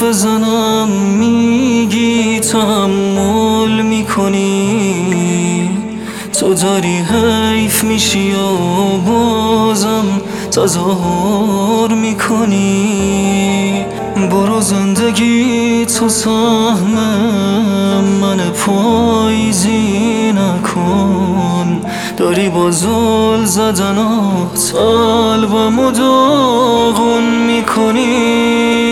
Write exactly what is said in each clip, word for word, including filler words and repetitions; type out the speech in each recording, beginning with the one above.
بزنم میگی تحمل میکنی، تو داری حیف میشی و بازم تظاهر میکنی. برو زندگی تو سهم من پاییزی نکن، داری با زل زدنات قلبم و داغون میکنی.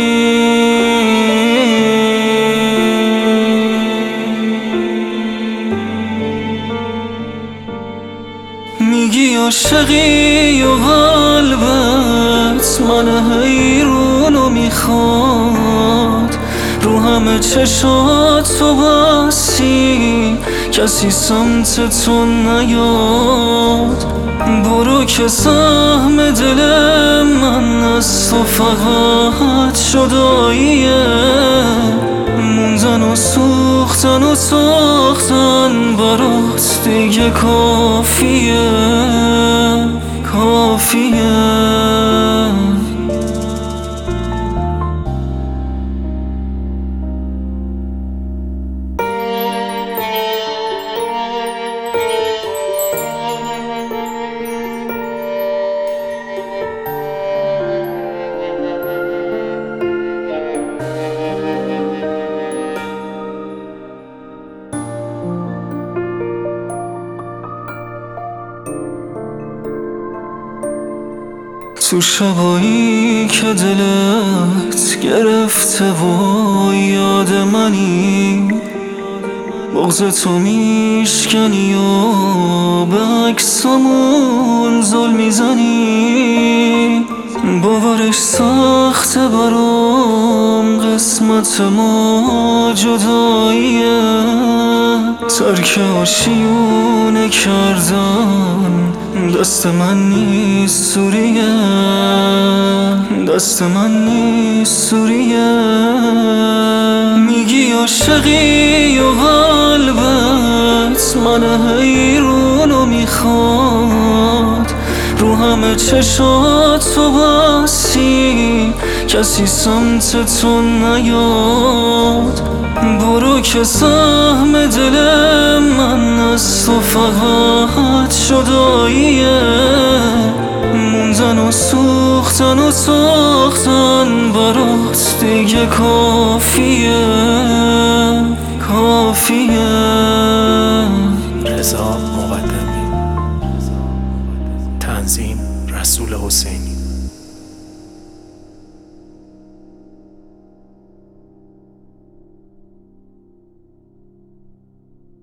میگی عاشقی و قلبت من حیرونو میخواد، رو همه چشات تو بستی کسی سمت تو نیاد. برو که سهم دل من از تو فقط جداییه، موندن و سوختن و ساختن برات دیگه کافیه کافیه. تو شبایی که دلت گرفته و یاد منی، بغض تو میشکنی و به عکسامون زل میزنی. باورش سخته برام قسمت ما جداییه، ترک آشیونه کردن دست من نیست سوریه، دست من نیست سوریه. میگی عاشقی و قلبت من حیرونو میخواد، رو همه چشات تو بستی کسی سمت تو نیاد. برو که سهم دل من از تو فقط جداییه، موندن و سوختن و ساختن برات دیگه کافیه کافیه. رضا مقدمی، تنظیم رسول حسینی.